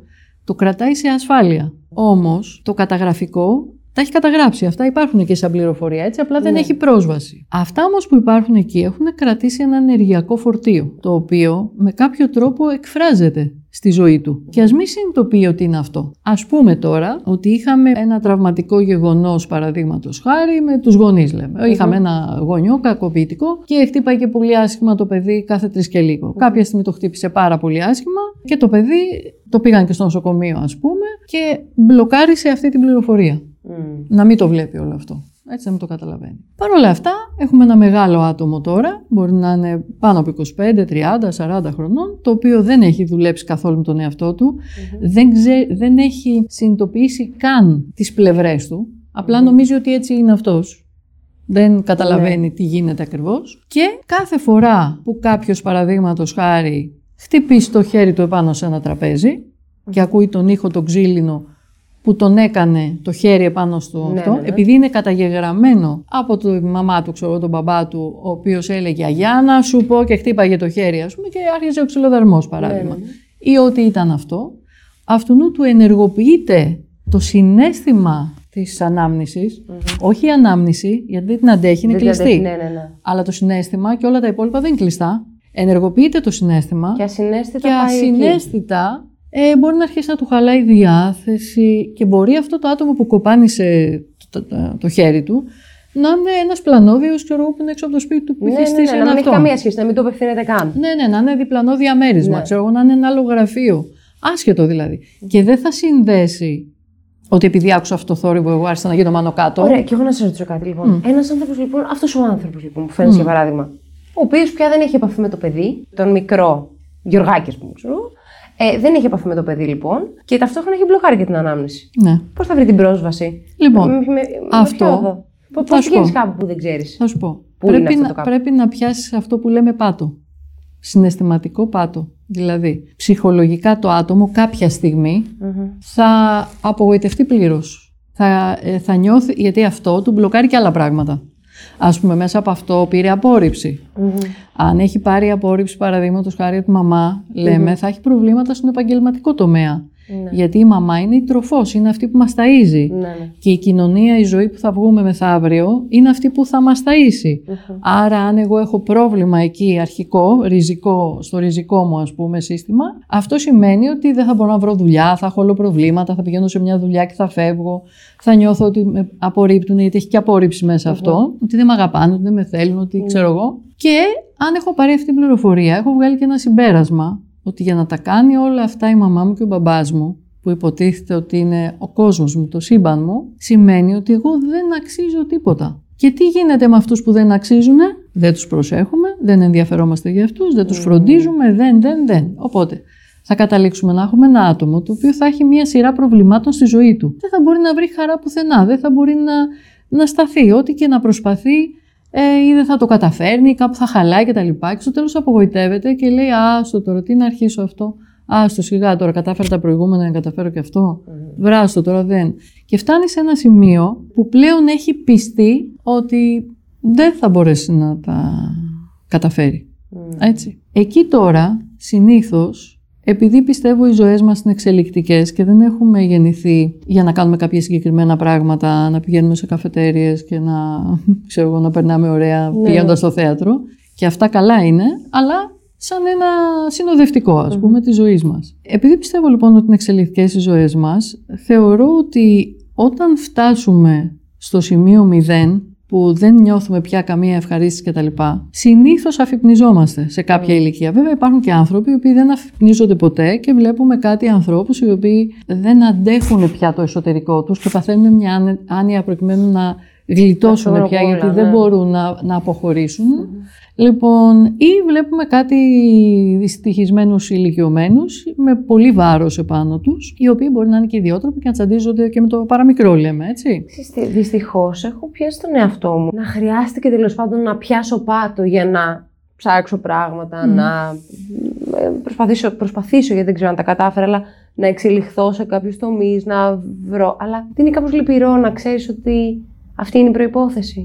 το κρατάει σε ασφάλεια. Όμως το καταγραφικό τα έχει καταγράψει. Αυτά υπάρχουν και σαν πληροφορία, έτσι, απλά δεν ναι. έχει πρόσβαση. Αυτά όμως που υπάρχουν εκεί έχουν κρατήσει ένα ενεργειακό φορτίο, το οποίο με κάποιο τρόπο εκφράζεται στη ζωή του. Και ας μην συνειδητοποιεί ότι είναι αυτό. Ας πούμε τώρα ότι είχαμε ένα τραυματικό γεγονός, παραδείγματος χάρη, με τους γονείς, λέμε. Mm-hmm. Είχαμε ένα γονιό κακοποιητικό και χτύπαγε και πολύ άσχημα το παιδί κάθε τρεις και λίγο. Mm-hmm. Κάποια στιγμή το χτύπησε πάρα πολύ άσχημα και το παιδί το πήγαν και στο νοσοκομείο, ας πούμε, και μπλοκάρισε αυτή την πληροφορία. Mm. Να μην το βλέπει όλο αυτό. Έτσι να μην το καταλαβαίνει. Παρ' όλα αυτά, έχουμε ένα μεγάλο άτομο τώρα, μπορεί να είναι πάνω από είκοσι πέντε, τριάντα, σαράντα χρονών, το οποίο δεν έχει δουλέψει καθόλου με τον εαυτό του, mm-hmm. δεν, ξέ, δεν έχει συνειδητοποιήσει καν τις πλευρές του, απλά mm-hmm. νομίζει ότι έτσι είναι αυτός. Δεν καταλαβαίνει mm-hmm. τι γίνεται ακριβώς. Και κάθε φορά που κάποιος, παραδείγματος χάρη, χτυπήσει το χέρι του επάνω σε ένα τραπέζι mm-hmm. και ακούει τον ήχο, τον ξύλινο, που τον έκανε το χέρι επάνω στο ναι, αυτό, ναι, ναι. επειδή είναι καταγεγραμμένο από τη μαμά του, ξέρω, τον μπαμπά του, ο οποίος έλεγε «Αγιά να σου πω» και χτύπαγε το χέρι, ας πούμε, και άρχιζε ο ξυλοδαρμός, παράδειγμα. Ναι, ναι, ναι. Ή ό,τι ήταν αυτό, αυτού του ενεργοποιείται το συναίσθημα της ανάμνησης, mm-hmm. όχι η ανάμνηση, γιατί δεν την αντέχει, είναι δεν κλειστή. Αντέχει, ναι, ναι, ναι. Αλλά το συναίσθημα και όλα τα υπόλοιπα δεν είναι κλειστά. Ενεργοποιείται το συναίσθημα και ασυναίσθητα, και ασυναίσθητα Ε, μπορεί να αρχίσει να του χαλάει η διάθεση και μπορεί αυτό το άτομο που κοπάνισε το, το, το χέρι του να είναι ένας πλανόδιος, ξέρω εγώ, που είναι έξω από το σπίτι του που ναι, είχε στήσει ναι, ναι, ένα να μην αυτό. έχει καμία σχέση, να μην το απευθύνεται καν. Ναι, ναι, να είναι διπλανό διαμέρισμα, ναι. ξέρω εγώ, να είναι ένα άλλο γραφείο. Άσχετο δηλαδή. Mm. Και δεν θα συνδέσει ότι επειδή άκουσα αυτό το θόρυβο, εγώ άρχισα να γίνω πάνω κάτω. Ωραία, και εγώ να σα ρωτήσω κάτι λοιπόν. Mm. Ένας άνθρωπος λοιπόν, αυτός ο άνθρωπος λοιπόν που φαίνεται mm. για παράδειγμα, ο οποίος πια δεν έχει επαφή με το παιδί, τον μικρό Γιωργάκη, που ξέρω. Ε, δεν έχει επαφή με το παιδί λοιπόν και ταυτόχρονα έχει μπλοκάρει και την ανάμνηση. Ναι. Πώς θα βρει την πρόσβαση, λοιπόν, με, με, αυτό. Πώς πηγαίνεις κάπου που δεν ξέρεις. Θα σου πω. Πρέπει να, πρέπει να πιάσεις αυτό που λέμε πάτο. Συναισθηματικό πάτο. Δηλαδή, ψυχολογικά το άτομο κάποια στιγμή mm-hmm. θα απογοητευτεί πλήρως. Θα, ε, θα νιώθει, γιατί αυτό του μπλοκάρει και άλλα πράγματα. Ας πούμε, μέσα από αυτό πήρε απόρριψη. Mm-hmm. Αν έχει πάρει απόρριψη, παραδείγματος χάρη από τη μαμά, λέμε, mm-hmm. θα έχει προβλήματα στον επαγγελματικό τομέα. Mm-hmm. Γιατί η μαμά είναι η τροφός, είναι αυτή που μας ταΐζει. Mm-hmm. Και η κοινωνία, η ζωή που θα βγούμε μεθαύριο, είναι αυτή που θα μας ταΐσει. Mm-hmm. Άρα, αν εγώ έχω πρόβλημα εκεί, αρχικό, ριζικό, στο ριζικό μου, ας πούμε, σύστημα, αυτό σημαίνει ότι δεν θα μπορώ να βρω δουλειά, θα έχω όλο προβλήματα, θα πηγαίνω σε μια δουλειά και θα φεύγω. Θα νιώθω ότι με απορρίπτουν, γιατί έχει και απόρριψη μέσα mm-hmm. αυτό, ότι δεν με αγαπάνε, ότι δεν με θέλουν, ότι mm-hmm. ξέρω εγώ. Και αν έχω πάρει αυτή την πληροφορία, έχω βγάλει και ένα συμπέρασμα ότι για να τα κάνει όλα αυτά η μαμά μου και ο μπαμπάς μου, που υποτίθεται ότι είναι ο κόσμος μου, το σύμπαν μου, σημαίνει ότι εγώ δεν αξίζω τίποτα. Και τι γίνεται με αυτούς που δεν αξίζουν? Δεν τους προσέχουμε, δεν ενδιαφερόμαστε για αυτούς, δεν τους φροντίζουμε, δεν, δεν, δεν. Οπότε θα καταλήξουμε να έχουμε ένα άτομο το οποίο θα έχει μία σειρά προβλημάτων στη ζωή του. Δεν θα μπορεί να βρει χαρά πουθενά, δεν θα μπορεί να, να σταθεί, ό,τι και να προσπαθεί. Ε, ή δεν θα το καταφέρνει, ή κάπου θα χαλάει κτλ. Και, και στο τέλος απογοητεύεται και λέει «Άστο τώρα, τι να αρχίσω αυτό, άστο σιγά τώρα, κατάφερα τα προηγούμενα, να καταφέρω και αυτό, mm. βράστο τώρα δεν». Και φτάνει σε ένα σημείο που πλέον έχει πιστεί ότι δεν θα μπορέσει να τα καταφέρει. Mm. Έτσι. Εκεί τώρα, συνήθως, επειδή πιστεύω οι ζωές μας είναι εξελικτικές και δεν έχουμε γεννηθεί για να κάνουμε κάποια συγκεκριμένα πράγματα, να πηγαίνουμε σε καφετέριες και να, ξέρω εγώ, να περνάμε ωραία ναι. πηγαίνοντας στο θέατρο, και αυτά καλά είναι, αλλά σαν ένα συνοδευτικό, ας πούμε, mm. της ζωής μας. Επειδή πιστεύω λοιπόν ότι είναι εξελικτικές οι ζωές μας, θεωρώ ότι όταν φτάσουμε στο σημείο μηδέν, που δεν νιώθουμε πια καμία ευχαρίστηση κτλ. Συνήθως αφυπνιζόμαστε σε κάποια mm. ηλικία. Βέβαια, υπάρχουν και άνθρωποι οι οποίοι δεν αφυπνίζονται ποτέ και βλέπουμε κάτι ανθρώπους οι οποίοι δεν αντέχουν πια το εσωτερικό τους και παθαίνουν μια άνοια προκειμένου να γλιτώσουν πια, όλα, γιατί ναι. δεν μπορούν να, να αποχωρήσουν. Mm. Λοιπόν, ή βλέπουμε κάτι δυστυχισμένους ηλικιωμένους με πολύ βάρος επάνω τους, οι οποίοι μπορεί να είναι και ιδιότροποι και να τσαντίζονται και με το παραμικρό, λέμε, έτσι. Δυστυχώς, έχω πιάσει τον εαυτό μου να χρειάστηκε τέλος πάντων να πιάσω πάτο για να ψάξω πράγματα, mm. να προσπαθήσω, προσπαθήσω, γιατί δεν ξέρω αν τα κατάφερα, αλλά να εξελιχθώ σε κάποιους τομείς, να βρω. Αλλά είναι κάπως λυπηρό να ξέρεις ότι αυτή είναι η προϋπόθεση.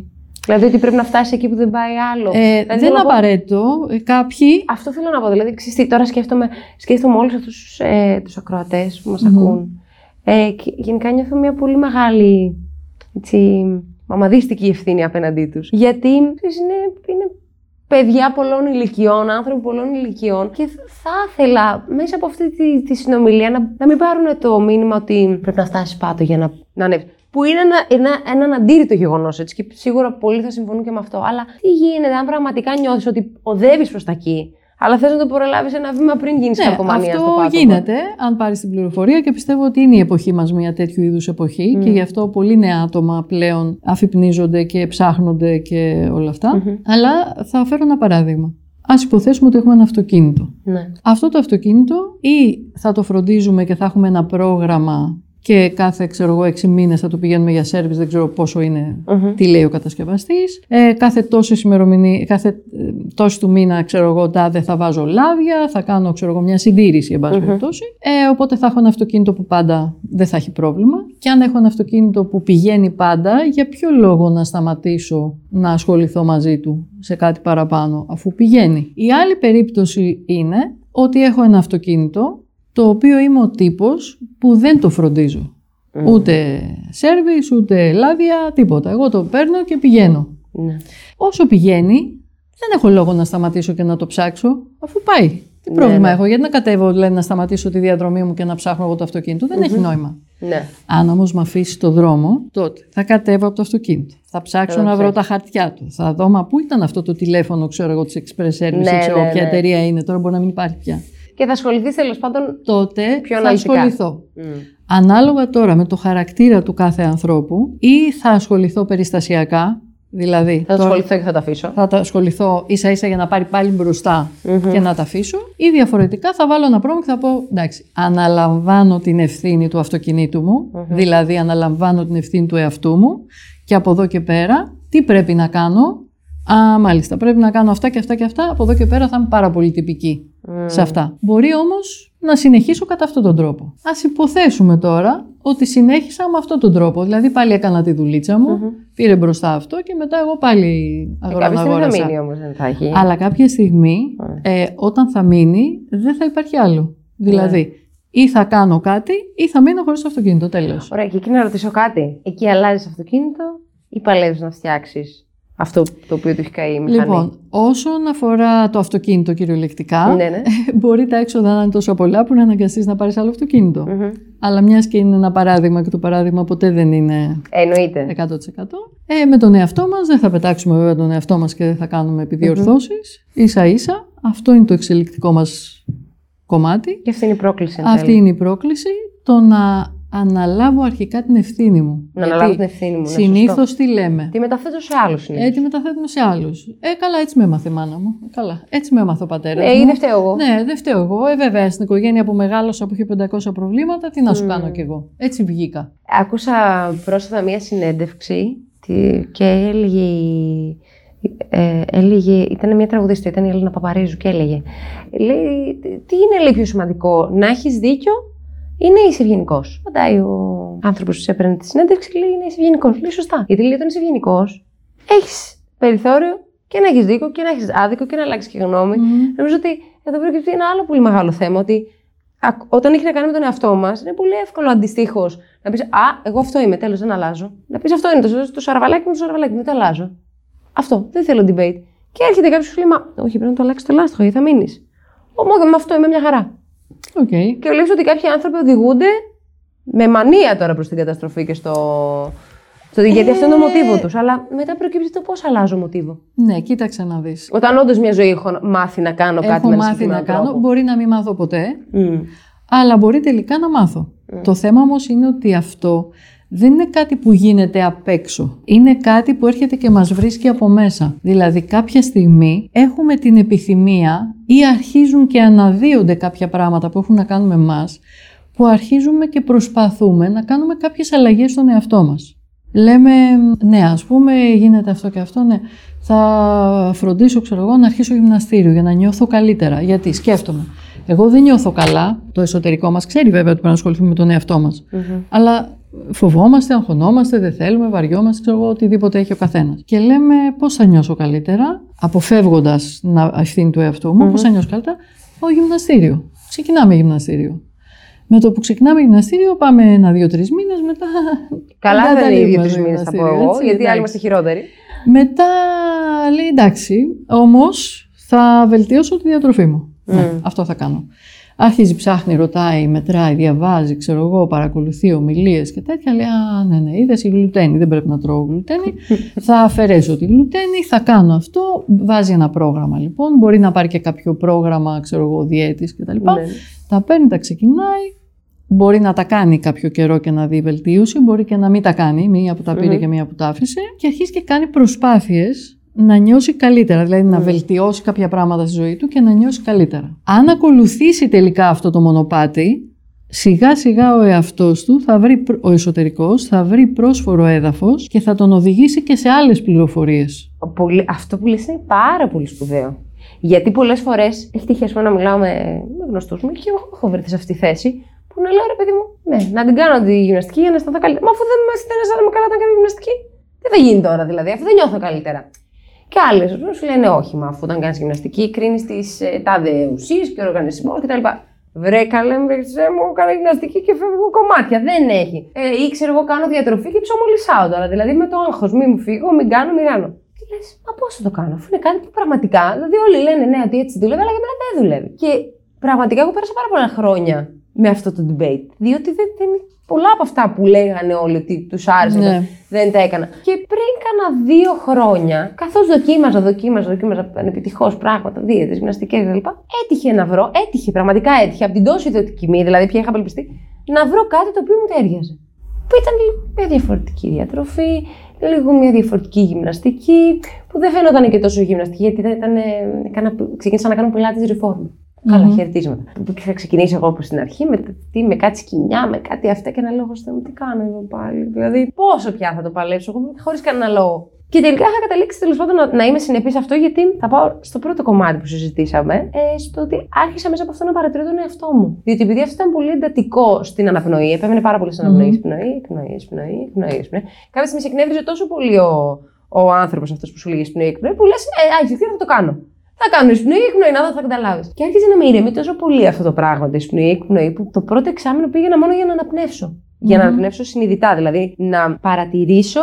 Δηλαδή ότι πρέπει να φτάσει εκεί που δεν πάει άλλο. Ε, δηλαδή, δεν είναι απαραίτητο. Ε, κάποιοι. Αυτό θέλω να πω. Δηλαδή, ξέρεις, τώρα σκέφτομαι, σκέφτομαι όλους αυτούς ε, τους ακροατές που μας mm-hmm. ακούν. Ε, και γενικά νιώθω μια πολύ μεγάλη έτσι, μαμαδίστικη ευθύνη απέναντί τους. Γιατί ξέρεις, είναι, είναι παιδιά πολλών ηλικιών, άνθρωποι πολλών ηλικιών και θα ήθελα μέσα από αυτή τη, τη συνομιλία να, να μην πάρουν το μήνυμα ότι πρέπει να φτάσεις πάτο για να, να ανέβεις. Που είναι ένα, ένα, έναν αντίρρητο γεγονός, έτσι, και σίγουρα πολλοί θα συμφωνούν και με αυτό. Αλλά τι γίνεται αν πραγματικά νιώθεις ότι οδεύεις προς τα εκεί, αλλά θες να το προλάβεις ένα βήμα πριν γίνεις ναι, καρκομανία στο πάτο? Αυτό γίνεται, αν πάρεις την πληροφορία, και πιστεύω ότι είναι η εποχή μας μια τέτοιου είδους εποχή mm. και γι' αυτό πολλοί νέα άτομα πλέον αφυπνίζονται και ψάχνονται και όλα αυτά. Mm-hmm. Αλλά θα φέρω ένα παράδειγμα. Ας υποθέσουμε ότι έχουμε ένα αυτοκίνητο. Ναι. Αυτό το αυτοκίνητο ή θα το φροντίζουμε και θα έχουμε ένα πρόγραμμα και κάθε, ξέρω εγώ, έξι μήνες θα το πηγαίνουμε για σέρβις, δεν ξέρω πόσο είναι, mm-hmm. τι λέει ο κατασκευαστής. Ε, κάθε τόση ημερομηνία, κάθε ε, τόση του μήνα, ξέρω εγώ, τάδε θα βάζω λάδια, θα κάνω, ξέρω εγώ, μια συντήρηση, εν πάση περιπτώσει. Mm-hmm. Ε, οπότε θα έχω ένα αυτοκίνητο που πάντα δεν θα έχει πρόβλημα. Και αν έχω ένα αυτοκίνητο που πηγαίνει πάντα, για ποιο λόγο να σταματήσω να ασχοληθώ μαζί του σε κάτι παραπάνω, αφού πηγαίνει? Η άλλη περίπτωση είναι ότι έχω ένα αυτοκίνητο το οποίο είμαι ο τύπος που δεν το φροντίζω. Mm. Ούτε σέρβις, ούτε λάδια, τίποτα. Εγώ το παίρνω και πηγαίνω. Mm. Όσο πηγαίνει, δεν έχω λόγο να σταματήσω και να το ψάξω, αφού πάει. Τι mm. πρόβλημα mm. έχω? Γιατί να κατέβω, δηλαδή, να σταματήσω τη διαδρομή μου και να ψάχνω εγώ το αυτοκίνητο? Δεν mm-hmm. έχει νόημα. Mm. Αν όμως με αφήσει το δρόμο, τότε θα κατέβω από το αυτοκίνητο. Θα ψάξω mm. να βρω τα χαρτιά του. Θα δω, μα πού ήταν αυτό το τηλέφωνο, ξέρω εγώ, της Express Service, mm. ξέρω mm. ποια mm. εταιρεία είναι, τώρα μπορεί να μην υπάρχει πια. Και θα ασχοληθείς τέλος πάντων τότε πιο θα ασχοληθώ. Mm. Ανάλογα τώρα με το χαρακτήρα του κάθε ανθρώπου, ή θα ασχοληθώ περιστασιακά, δηλαδή θα ασχοληθώ και θα τα αφήσω. Θα τα ασχοληθώ ίσα ίσα για να πάρει πάλι μπροστά mm-hmm. και να τα αφήσω, ή διαφορετικά θα βάλω ένα πρόμο και θα πω εντάξει, αναλαμβάνω την ευθύνη του αυτοκινήτου μου, mm-hmm. δηλαδή αναλαμβάνω την ευθύνη του εαυτού μου και από εδώ και πέρα τι πρέπει να κάνω? Α, μάλιστα, πρέπει να κάνω αυτά και αυτά και αυτά, από εδώ και πέρα θα είμαι πάρα πολύ τυπική. Mm. σε αυτά. Μπορεί όμως να συνεχίσω κατά αυτόν τον τρόπο. Ας υποθέσουμε τώρα ότι συνέχισα με αυτόν τον τρόπο. Δηλαδή πάλι έκανα τη δουλίτσα μου, mm-hmm. πήρε μπροστά αυτό και μετά εγώ πάλι αγοράσα. Κάποια στιγμή θα μείνει όμως, δεν θα έχει. Αλλά κάποια στιγμή, mm. ε, όταν θα μείνει, δεν θα υπάρχει άλλο. Δηλαδή, mm. ή θα κάνω κάτι ή θα μείνω χωρίς αυτοκίνητο. Τέλος. Ωραία, και εκεί να ρωτήσω κάτι. Εκεί αλλάζεις αυτοκίνητο ή παλεύεις να φτιάξεις αυτό το οποίο του έχει καεί η μηχανή? Λοιπόν, όσον αφορά το αυτοκίνητο κυριολεκτικά, ναι, ναι. μπορεί τα έξοδα να είναι τόσο πολλά που να αναγκαστείς να πάρεις άλλο αυτοκίνητο. Mm-hmm. Αλλά μιας και είναι ένα παράδειγμα και το παράδειγμα ποτέ δεν είναι εννοείται εκατό τοις εκατό. Ε, με τον εαυτό μας δεν θα πετάξουμε βέβαια τον εαυτό μας και δεν θα κάνουμε επιδιορθώσεις. Mm-hmm. Ίσα ίσα, αυτό είναι το εξελικτικό μας κομμάτι. Και αυτή είναι η πρόκληση. Αυτή είναι η πρόκληση, το να αναλάβω αρχικά την ευθύνη μου. Να αναλάβω την ευθύνη μου. Συνήθως τι λέμε? Τι μεταθέτω σε άλλους. Ε, τι μεταθέτουμε σε άλλους. Ε, καλά, έτσι με έμαθε η μάνα μου. Καλά, έτσι με έμαθε ο πατέρας ε, μου. Ε, δεν φταίω εγώ. Ναι, δεν φταίω εγώ. Ε, βέβαια, στην οικογένεια που μεγάλωσα, που είχε πεντακόσια προβλήματα, τι να σου mm. κάνω κι εγώ. Έτσι βγήκα. Άκουσα πρόσφατα μία συνέντευξη και έλεγε. Ε, έλεγε, ήταν μια τραγουδίστρια, ήταν η Έλληνα Παπαρίζου και έλεγε, λέει, τι είναι λέει πιο σημαντικό, να έχεις δίκιο ή να είσαι ευγενικός? Απαντάει ο άνθρωπος που έπαιρνε τη συνέντευξη, λέει να είσαι ευγενικός. Λέει σωστά. Γιατί λέει όταν είσαι ευγενικός, έχεις περιθώριο και να έχεις δίκιο και να έχεις άδικο και να αλλάξεις και γνώμη. Mm. Νομίζω ότι εδώ προκύπτει ένα άλλο πολύ μεγάλο θέμα, ότι όταν έχει να κάνει με τον εαυτό μας, είναι πολύ εύκολο αντιστοίχως να πεις α, εγώ αυτό είμαι, τέλος, δεν αλλάζω. Να πεις αυτό είναι το, το σαραβαλάκι μου, το σαραβαλάκι μου, δεν το αλλάζω. Αυτό, δεν θέλω debate. Και έρχεται κάποιος που λέει, μα όχι, πρέπει να το αλλάξεις το λάστιχο, γιατί θα μείνεις. Όχι, με αυτό είμαι μια χαρά. Okay. Και βλέπεις ότι κάποιοι άνθρωποι οδηγούνται με μανία τώρα προς την καταστροφή και στο. στο... Ε... Γιατί αυτό είναι το μοτίβο τους. Αλλά μετά προκύπτει το πώς αλλάζω μοτίβο. Ναι, κοίταξε να δεις. Όταν όντως μια ζωή έχω μάθει να κάνω έχω κάτι με ένα μάθει να κάνω, τρόπο. Μπορεί να μην μάθω ποτέ, Mm. αλλά μπορεί τελικά να μάθω. Mm. Το θέμα όμως είναι ότι αυτό δεν είναι κάτι που γίνεται απ' έξω. Είναι κάτι που έρχεται και μας βρίσκει από μέσα. Δηλαδή κάποια στιγμή έχουμε την επιθυμία ή αρχίζουν και αναδύονται κάποια πράγματα που έχουν να κάνουν με εμάς, που αρχίζουμε και προσπαθούμε να κάνουμε κάποιες αλλαγές στον εαυτό μας. Λέμε, ναι, ας πούμε, γίνεται αυτό και αυτό, ναι, θα φροντίσω, ξέρω εγώ, να αρχίσω γυμναστήριο για να νιώθω καλύτερα. Γιατί σκέφτομαι, Εγώ δεν νιώθω καλά. Το εσωτερικό μας ξέρει βέβαια ότι πρέπει να ασχοληθούμε με τον εαυτό μας. Mm-hmm. Αλλά φοβόμαστε, αγχωνόμαστε, δεν θέλουμε, βαριόμαστε, ξέρω εγώ, οτιδήποτε έχει ο καθένας. Και λέμε πώς θα νιώσω καλύτερα, αποφεύγοντας την ευθύνη του εαυτού μου, mm-hmm. πώς θα νιώσω καλύτερα, πάω γυμναστήριο. Ξεκινάμε γυμναστήριο. Με το που ξεκινάμε γυμναστήριο, πάμε ένα-δύο-τρεις μήνες μετά. Καλά, δεν είναι δύο-τρεις μήνες, θα πω εγώ, γιατί άλλοι είμαστε χειρότεροι. Μετά λέει εντάξει, όμως θα βελτιώσω τη διατροφή μου. Mm. Ναι, αυτό θα κάνω. Αρχίζει, ψάχνει, ρωτάει, μετράει, διαβάζει, ξέρω εγώ, παρακολουθεί ομιλίες και τέτοια. Λέει, α, ναι, ναι, είδες η γλουτένη, δεν πρέπει να τρώω γλουτένη. Θα αφαιρέσω τη γλουτένη, θα κάνω αυτό. Βάζει ένα πρόγραμμα λοιπόν. Μπορεί να πάρει και κάποιο πρόγραμμα, ξέρω εγώ, διέτης κτλ. Mm. Τα παίρνει, τα ξεκινάει. Μπορεί να τα κάνει κάποιο καιρό και να δει βελτίωση, μπορεί και να μην τα κάνει, μία που τα πήρε mm-hmm. και μία που τα άφησε. Και αρχίζει και κάνει προσπάθειες να νιώσει καλύτερα, δηλαδή mm. να βελτιώσει κάποια πράγματα στη ζωή του και να νιώσει καλύτερα. Αν ακολουθήσει τελικά αυτό το μονοπάτι, σιγά σιγά ο εαυτός του, θα βρει, ο εσωτερικός, θα βρει πρόσφορο έδαφος και θα τον οδηγήσει και σε άλλες πληροφορίες. Πολύ, αυτό που λες είναι πάρα πολύ σπουδαίο. Γιατί πολλές φορές έχει τύχει να μιλάω με, με γνωστούς μου και εγώ έχω βρεθεί σε αυτή τη θέση. Που να λέω ρε παιδί μου, ναι, να την κάνω τη γυμναστική για να αισθανθώ καλύτερα. Μα αφού δεν με αισθάνεσαι καλά όταν κάνω γυμναστική, τι θα γίνει τώρα δηλαδή, αφού δεν νιώθω καλύτερα. Και άλλες σου λένε όχι, μα αφού όταν κάνει γυμναστική κρίνει τις ε, τάδε ουσίες και ο οργανισμός κτλ. Βρε καλέ μου, μου κάνω γυμναστική και φεύγω κομμάτια. Δεν έχει. Ε, ή ξέρω εγώ κάνω διατροφή και ψωμολυσάω τώρα. Δηλαδή με το άγχος, μη μου φύγω, μην κάνω, μην κάνω. Και λες, μα πώς θα το κάνω, αφού είναι κάτι που πραγματικά. Δηλαδή όλοι λένε ναι, ότι έτσι δουλεύει, αλλά για μένα δεν δουλεύει. Και πραγματικά εγώ πέρασα πάρα πολλά χρόνια με αυτό το debate. Διότι δεν, δεν, πολλά από αυτά που λέγανε όλοι ότι τους άρεσε, ναι. δεν τα έκανα. Και πριν κάνα δύο χρόνια, καθώς δοκίμαζα, δοκίμαζα, δοκίμαζα επιτυχώς πράγματα, δίαιτες, γυμναστικές κλπ. Έτυχε να βρω, έτυχε, πραγματικά έτυχε, από την τόσο ιδιωτική μη, δηλαδή πια είχα απελπιστεί, να βρω κάτι το οποίο μου τέριαζε. Που ήταν μια διαφορετική διατροφή, λίγο μια διαφορετική γυμναστική, που δεν φαίνονταν και τόσο γυμναστική, γιατί ήταν, έκανα, ξεκίνησα να κάνω πιλάτες reform. Καλά, mm-hmm. χαιρετίσματα. Που είχα ξεκινήσει εγώ από την αρχή με, με κάτι σκοινιά, με κάτι αυτά και να λέω: Θεέ μου, τι κάνω εδώ πάλι. Δηλαδή, πόσο πια θα το παλέψω, εγώ χωρίς κανένα λόγο. Και τελικά είχα καταλήξει τέλος πάντων να, να είμαι συνεπής σε αυτό, γιατί θα πάω στο πρώτο κομμάτι που συζητήσαμε, ε, στο ότι άρχισα μέσα από αυτό να παρατηρώ τον εαυτό μου. Διότι επειδή αυτό ήταν πολύ εντατικό στην αναπνοή, επέμενε πάρα πολύ στην αναπνοή, εισπνοή, εκπνοή, εισπνοή, εκπνοή, εισπνοή. Κάποια στιγμή σε εκνεύριζε τόσο πολύ ο, ο άνθρωπος αυτός που σου λέγει εισπνοή, εκπνοή, που λες: Ε, άρχισε, θα το κάνω. Θα κάνω εισπνοή, εκπνοή, να δω, θα καταλάβεις. Και άρχισε να με ηρεμεί τόσο πολύ αυτό το πράγμα, το εισπνοή, εκπνοή, που το πρώτο εξάμηνο πήγαινα μόνο για να αναπνεύσω. Mm-hmm. Για να αναπνεύσω συνειδητά, δηλαδή να παρατηρήσω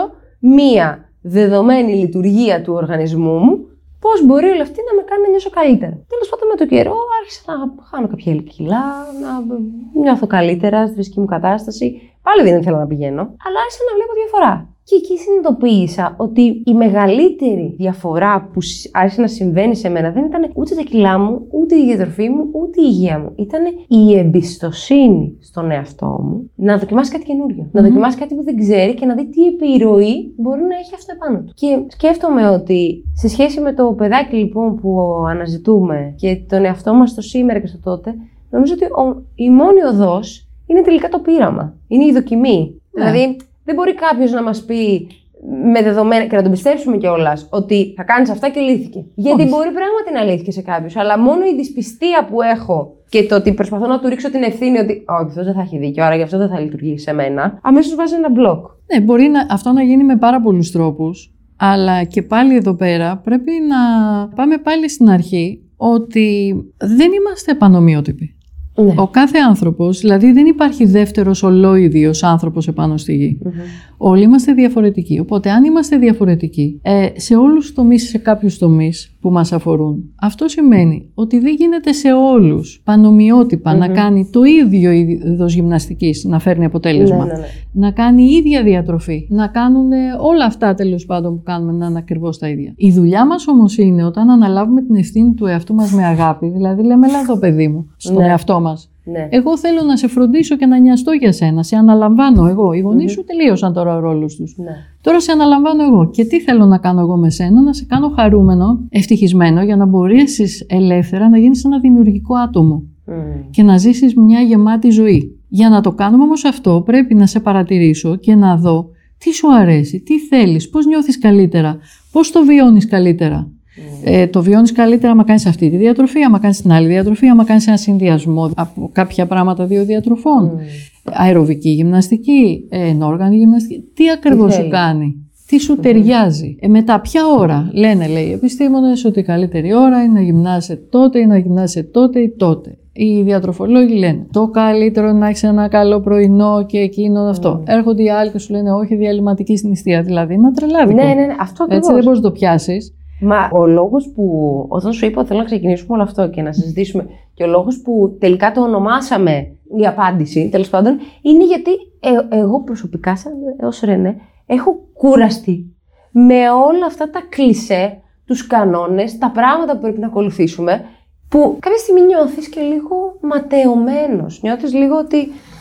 μία δεδομένη λειτουργία του οργανισμού μου, πώς μπορεί όλη αυτή να με κάνει να νιώσω καλύτερα. Τέλος πάντων, με τον καιρό άρχισα να χάνω κάποια κιλά, να νιώθω καλύτερα στη φυσική μου κατάσταση. Πάλι δεν ήθελα να πηγαίνω, αλλά άρχισα να βλέπω διαφορά. Και εκεί συνειδητοποίησα ότι η μεγαλύτερη διαφορά που άρχισε να συμβαίνει σε μένα δεν ήταν ούτε τα κιλά μου, ούτε η διατροφή μου, ούτε η υγεία μου. Ήταν η εμπιστοσύνη στον εαυτό μου να δοκιμάσει κάτι καινούριο. Mm-hmm. Να δοκιμάσει κάτι που δεν ξέρει και να δει τι επιρροή μπορεί να έχει αυτό επάνω του. Και σκέφτομαι ότι σε σχέση με το παιδάκι λοιπόν που αναζητούμε και τον εαυτό μας στο σήμερα και στο τότε, νομίζω ότι ο, η μόνη οδός είναι τελικά το πείραμα. Είναι η δοκιμή. Yeah. Δηλαδή, δεν μπορεί κάποιος να μας πει με δεδομένα και να τον πιστέψουμε κιόλας ότι θα κάνεις αυτά και λύθηκε. Γιατί όχι. Μπορεί πράγματι να λύθηκε σε κάποιους, αλλά μόνο η δυσπιστία που έχω και το ότι προσπαθώ να του ρίξω την ευθύνη ότι όχι, αυτός δεν θα έχει δίκιο, άρα γι' αυτό δεν θα λειτουργήσει σε μένα, αμέσως βάζει ένα μπλοκ. Ναι, μπορεί να, αυτό να γίνει με πάρα πολλούς τρόπους, αλλά και πάλι εδώ πέρα πρέπει να πάμε πάλι στην αρχή ότι δεν είμαστε πανομοιότυποι. Ναι. Ο κάθε άνθρωπος, δηλαδή δεν υπάρχει δεύτερος ολόιδιος άνθρωπος επάνω στη γη. Mm-hmm. Όλοι είμαστε διαφορετικοί. Οπότε αν είμαστε διαφορετικοί ε, σε όλους τους τομείς, σε κάποιους τομείς που μας αφορούν, αυτό σημαίνει ότι δεν γίνεται σε όλους πανομοιότυπα mm-hmm. να κάνει το ίδιο είδος γυμναστικής, να φέρνει αποτέλεσμα, ναι, ναι, ναι. να κάνει η ίδια διατροφή, να κάνουν όλα αυτά τέλος πάντων που κάνουμε να είναι ακριβώς τα ίδια. Η δουλειά μας όμως είναι όταν αναλάβουμε την ευθύνη του εαυτού μας με αγάπη, δηλαδή λέμε έλα εδώ παιδί μου, στον ναι. εαυτό μας. Ναι. Εγώ θέλω να σε φροντίσω και να νοιαστώ για σένα. Σε αναλαμβάνω εγώ. Οι γονείς mm-hmm. σου τελείωσαν τώρα ο ρόλος τους. Ναι. Τώρα σε αναλαμβάνω εγώ. Και τι θέλω να κάνω εγώ με σένα, να σε κάνω χαρούμενο, ευτυχισμένο, για να μπορέσεις ελεύθερα να γίνεις ένα δημιουργικό άτομο mm. και να ζήσεις μια γεμάτη ζωή. Για να το κάνουμε όμως αυτό, πρέπει να σε παρατηρήσω και να δω τι σου αρέσει, τι θέλεις, πώς νιώθεις καλύτερα, πώς το βιώνεις καλύτερα. Mm. Ε, το βιώνεις καλύτερα άμα κάνεις αυτή τη διατροφή, άμα κάνεις την άλλη διατροφή, άμα κάνεις ένα συνδυασμό από κάποια πράγματα δύο διατροφών. Mm. Αεροβική γυμναστική, ενόργανη γυμναστική. Τι ακριβώς σου κάνει. Τι σου mm-hmm. ταιριάζει. Ε, μετά ποια ώρα λένε, λέει οι επιστήμονες, ότι η καλύτερη ώρα είναι να γυμνάσαι τότε ή να γυμνάσαι τότε ή τότε. Οι διατροφολόγοι λένε το καλύτερο είναι να έχεις ένα καλό πρωινό και εκείνο αυτό. Mm. Έρχονται οι άλλοι και σου λένε όχι, διαλυματική νηστεία. Δηλαδή είναι τρελάδικο. Ναι, ναι, ναι, αυτό ακριβώς. Έτσι δεν μπορείς να το πιάσεις. Μα ο λόγος που, όταν σου είπα, θέλω να ξεκινήσουμε όλο αυτό και να συζητήσουμε, και ο λόγος που τελικά το ονομάσαμε η απάντηση, τέλος πάντων, είναι γιατί ε, εγώ προσωπικά, σαν ως Ρενέ, έχω κουραστεί με όλα αυτά τα κλισέ, τους κανόνες, τα πράγματα που πρέπει να ακολουθήσουμε, που κάποια στιγμή νιώθεις και λίγο ματαιωμένος. Νιώθεις λίγο ότι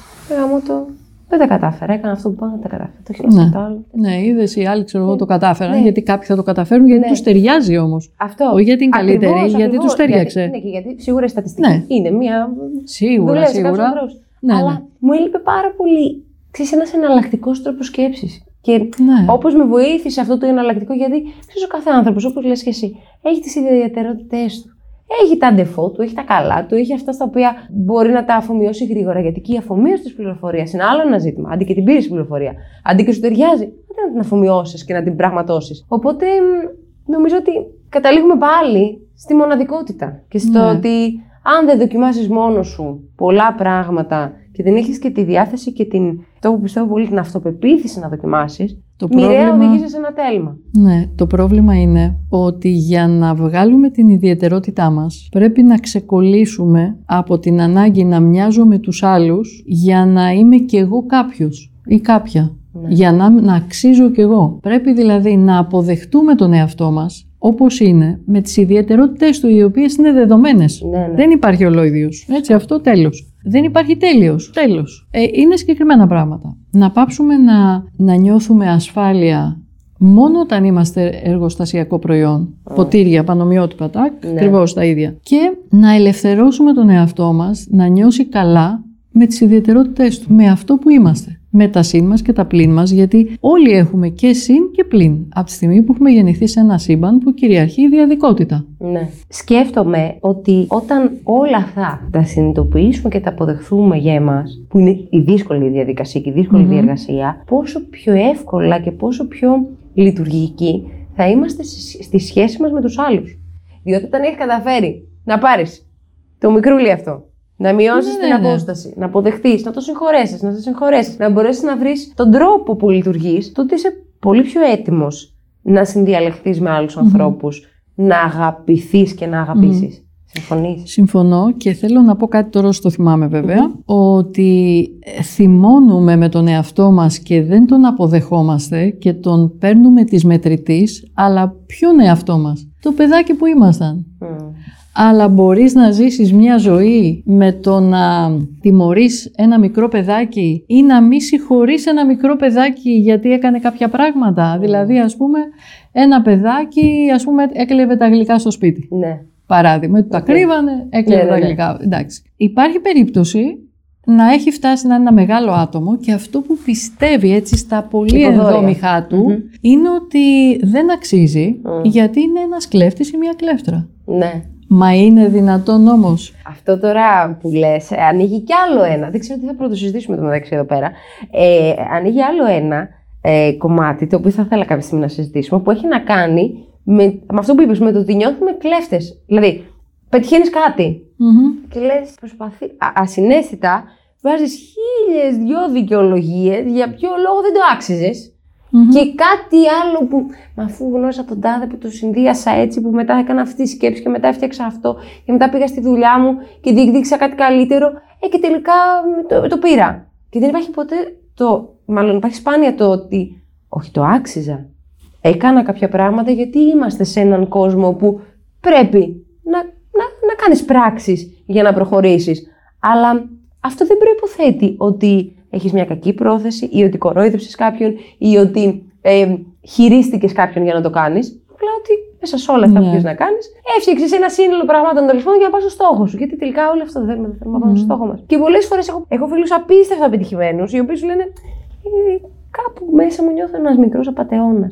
ε, το, δεν τα κατάφερα, έκανα αυτό που πάω, δεν τα κατάφερα. Το χειρότερο ναι. το άλλο. Ναι, είδες οι άλλοι, ξέρω εγώ, το κατάφεραν, ναι. γιατί κάποιοι θα το καταφέρουν, γιατί ναι. τους ταιριάζει όμως. Αυτό. Όχι γιατί είναι καλύτερη, ακριβώς, γιατί ακριβώς. τους ταιριάξε. Γιατί, ναι, και γιατί σίγουρα η στατιστική ναι. είναι μία. Σίγουρα, δουλεύει σίγουρα. Ναι, αλλά ναι. μου έλειπε πάρα πολύ. Ξέρεις, ένας εναλλακτικός τρόπος σκέψης. Και ναι. όπως με βοήθησε αυτό το εναλλακτικό, γιατί ξέρεις, ο κάθε άνθρωπος, όπως λες και εσύ, έχει τις ιδιαιτερότητές του. Έχει τα ντεφό του, έχει τα καλά του, έχει αυτά στα οποία μπορεί να τα αφομοιώσει γρήγορα. Γιατί και η αφομοίωση της πληροφορίας είναι άλλο ένα ζήτημα. Αντί και την πήρες πληροφορία, αντί και σου ταιριάζει, δεν να την αφομοιώσεις και να την πραγματώσεις. Οπότε νομίζω ότι καταλήγουμε πάλι στη μοναδικότητα και στο ναι. ότι αν δεν δοκιμάσεις μόνος σου πολλά πράγματα και δεν έχεις και τη διάθεση και την, το που πιστεύω πολύ, την αυτοπεποίθηση να δοκιμάσεις, το μοιραία πρόβλημα... οδηγείσαι σε ένα τέλμα. Ναι, το πρόβλημα είναι ότι για να βγάλουμε την ιδιαιτερότητά μας πρέπει να ξεκολλήσουμε από την ανάγκη να μοιάζω με τους άλλους για να είμαι κι εγώ κάποιος ή κάποια. Ναι. Για να, να αξίζω κι εγώ. Πρέπει δηλαδή να αποδεχτούμε τον εαυτό μας όπως είναι, με τις ιδιαιτερότητες του, οι οποίες είναι δεδομένες. Ναι, ναι. Δεν υπάρχει ολόιδιος. Έτσι, αυτό τέλος. Δεν υπάρχει τέλειος. Τέλος. Ε, είναι συγκεκριμένα πράγματα. Να πάψουμε να, να νιώθουμε ασφάλεια μόνο όταν είμαστε εργοστασιακό προϊόν. Mm. Ποτήρια, πανομοιότυπα, τάκ, ναι. ακριβώς τα ίδια. Και να ελευθερώσουμε τον εαυτό μας να νιώσει καλά με τις ιδιαιτερότητες του, με αυτό που είμαστε. Με τα συν μας και τα πλήν μας, γιατί όλοι έχουμε και συν και πλήν. Από τη στιγμή που έχουμε γεννηθεί σε ένα σύμπαν που κυριαρχεί η διαδικότητα. Ναι. Σκέφτομαι ότι όταν όλα αυτά τα συνειδητοποιήσουμε και τα αποδεχθούμε για εμάς, που είναι η δύσκολη διαδικασία και η δύσκολη mm-hmm. διεργασία, πόσο πιο εύκολα και πόσο πιο λειτουργική θα είμαστε στη σχέση μας με τους άλλους. Διότι όταν έχεις καταφέρει να πάρεις το μικρούλι αυτό, να μειώσεις ναι, την ναι, απόσταση, ναι. να αποδεχτείς, να το συγχωρέσεις, να το συγχωρέσεις, να μπορέσεις να βρεις τον τρόπο που λειτουργείς, τότε είσαι πολύ πιο έτοιμος να συνδιαλεχθείς με άλλους mm-hmm. ανθρώπους, να αγαπηθείς και να αγαπήσεις. Mm-hmm. Συμφωνείς? Συμφωνώ και θέλω να πω κάτι τώρα, στο θυμάμαι βέβαια, mm-hmm. ότι θυμώνουμε με τον εαυτό μας και δεν τον αποδεχόμαστε και τον παίρνουμε της μετρητής, αλλά ποιον εαυτό μας? Το παιδάκι που ήμασταν. Mm. Αλλά μπορείς να ζήσεις μια ζωή με το να τιμωρείς ένα μικρό παιδάκι ή να μη συγχωρείς ένα μικρό παιδάκι γιατί έκανε κάποια πράγματα. Mm. Δηλαδή, ας πούμε, ένα παιδάκι, ας πούμε, έκλεβε τα γλυκά στο σπίτι. Ναι. Παράδειγμα, τα κρύβανε, έκλεβε ναι, τα ναι, γλυκά. Ναι. Εντάξει. Υπάρχει περίπτωση να έχει φτάσει να είναι ένα μεγάλο άτομο και αυτό που πιστεύει έτσι στα πολύ ενδόμηχά του mm-hmm. είναι ότι δεν αξίζει mm. γιατί είναι ένας κλέφτης ή μια κλέφτρα. Ναι. Μα είναι δυνατόν όμως? Αυτό τώρα που λες, ανοίγει κι άλλο ένα. Δεν ξέρω τι θα πρωτοσυζητήσουμε το μεταξύ εδώ πέρα. Ε, ανοίγει άλλο ένα ε, κομμάτι, το οποίο θα ήθελα κάποια στιγμή να συζητήσουμε, που έχει να κάνει με, με αυτό που είπες, με το ότι νιώθουμε κλέφτες. Δηλαδή, πετυχαίνεις κάτι mm-hmm. και λες, προσπαθεί, α, ασυναίσθητα, βάζεις χίλιες δυο δικαιολογίες για ποιο λόγο δεν το άξιζες. Mm-hmm. Και κάτι άλλο που, μα αφού γνώρισα τον τάδε που το συνδύασα έτσι, που μετά έκανα αυτή τη σκέψη και μετά έφτιαξα αυτό και μετά πήγα στη δουλειά μου και διεκδίκησα κάτι καλύτερο, ε, και τελικά το, το πήρα. Και δεν υπάρχει ποτέ το, μάλλον υπάρχει σπάνια το ότι, όχι, το άξιζα. Έκανα κάποια πράγματα γιατί είμαστε σε έναν κόσμο που πρέπει να, να, να κάνεις πράξεις για να προχωρήσεις. Αλλά αυτό δεν προϋποθέτει ότι έχεις μια κακή πρόθεση ή ότι κορόιδεψες κάποιον ή ότι ε, χειρίστηκες κάποιον για να το κάνεις. Απλά ότι μέσα σε όλα αυτά ναι. που θες να κάνεις, έφτιαξες ένα σύνολο πραγμάτων τελεσμών για να πας στο στόχο σου. Γιατί τελικά όλοι αυτό δεν θέλουμε, δεν θέλουμε να πάμε mm. στο στόχο μας. Και πολλές φορές έχω, έχω φίλους απίστευτα πετυχημένους, οι οποίοι σου λένε ε, κάπου μέσα μου νιώθω ένας μικρός απατεώνας.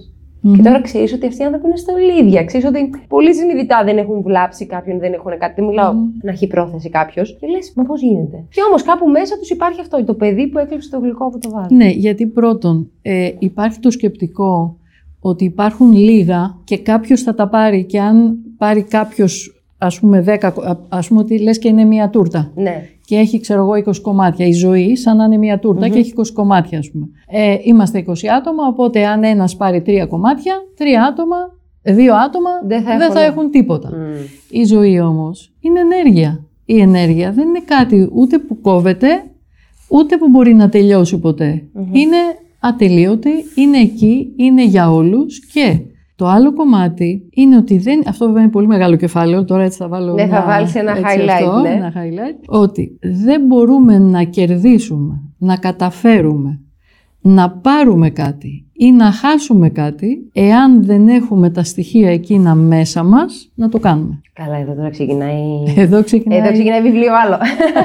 Mm-hmm. Και τώρα ξέρεις ότι αυτοί οι άνθρωποι είναι στολίδια. Ξέρεις ότι πολύ συνειδητά δεν έχουν βλάψει κάποιον, δεν έχουν κάτι. Δεν μιλάω mm-hmm. να έχει πρόθεση κάποιος. Και λες, μα πώς γίνεται. Και όμως κάπου μέσα τους υπάρχει αυτό, το παιδί που έκλειψε το γλυκό από το βάζο. Ναι, γιατί πρώτον ε, υπάρχει το σκεπτικό ότι υπάρχουν λίγα και κάποιος θα τα πάρει, και αν πάρει κάποιος, ας πούμε, δέκα, ας πούμε ότι λες και είναι μία τούρτα. Ναι. Και έχει, ξέρω εγώ, είκοσι κομμάτια. Η ζωή σαν να είναι μία τούρτα mm-hmm. και έχει είκοσι κομμάτια, ας πούμε. Ε, είμαστε είκοσι άτομα, οπότε αν ένας πάρει τρία κομμάτια, τρία άτομα, δύο άτομα δεν θα, δεν θα έχουν τίποτα. Mm. Η ζωή όμως είναι ενέργεια. Η ενέργεια δεν είναι κάτι ούτε που κόβεται, ούτε που μπορεί να τελειώσει ποτέ. Mm-hmm. Είναι ατελείωτη, είναι εκεί, είναι για όλους. Και το άλλο κομμάτι είναι ότι δεν. Αυτό βέβαια είναι πολύ μεγάλο κεφάλαιο. Τώρα έτσι θα βάλω. Ναι, ένα, θα βάλεις ένα highlight. Αυτό, ναι. ένα highlight. Ότι δεν μπορούμε να κερδίσουμε, να καταφέρουμε, να πάρουμε κάτι ή να χάσουμε κάτι, εάν δεν έχουμε τα στοιχεία εκείνα μέσα μας να το κάνουμε. Καλά, εδώ τώρα ξεκινάει. Εδώ ξεκινάει, εδώ ξεκινάει βιβλίο άλλο.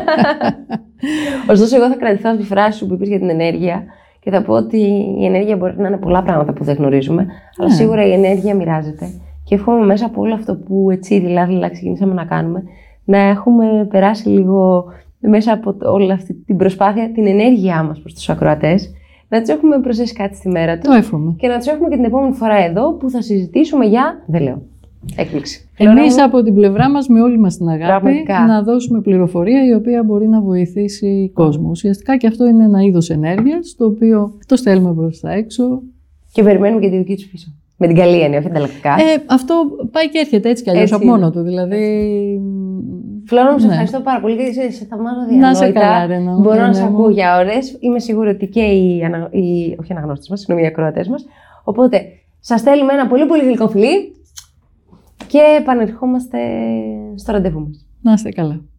Ωστόσο, εγώ θα κρατηθώ από τη φράση σου που είπες για την ενέργεια. Και θα πω ότι η ενέργεια μπορεί να είναι πολλά πράγματα που δεν γνωρίζουμε, αλλά yeah. σίγουρα η ενέργεια μοιράζεται. Και εύχομαι μέσα από όλο αυτό που έτσι ρηλά-ρηλά ξεκινήσαμε να κάνουμε, να έχουμε περάσει λίγο μέσα από όλη αυτή την προσπάθεια, την ενέργειά μας προς τους ακροατές, να τους έχουμε προσθέσει κάτι στη μέρα τους. Το εύχομαι. Και να τους έχουμε και την επόμενη φορά εδώ που θα συζητήσουμε για. Δεν λέω. Έκπληξη. Εμείς από την πλευρά μας, με όλη μας την αγάπη, πραγματικά, να δώσουμε πληροφορία η οποία μπορεί να βοηθήσει κόσμο. Ουσιαστικά και αυτό είναι ένα είδος ενέργειας, το οποίο το στέλνουμε προς τα έξω. Και περιμένουμε και τη δική τους πίσω. Με την καλή έννοια, όχι ανταλλακτικά. Ε, αυτό πάει και έρχεται έτσι κι αλλιώς από μόνο του. Δηλαδή. Φλόρα, μου σε ευχαριστώ πάρα πολύ γιατί σε θαυμάζω διανόητα. Να σε καλά, ρε, να, μπορώ ναι, να σε ναι, ακούω για ώρες. Είμαι σίγουρη ότι και οι, ανα... οι... όχι αναγνώστες μας, συγγνώμη, οι ακροατές μας. Οπότε, σας στέλνουμε ένα πολύ πολύ γλυκό φιλί και επανερχόμαστε στο ραντεβού μας. Να είστε καλά.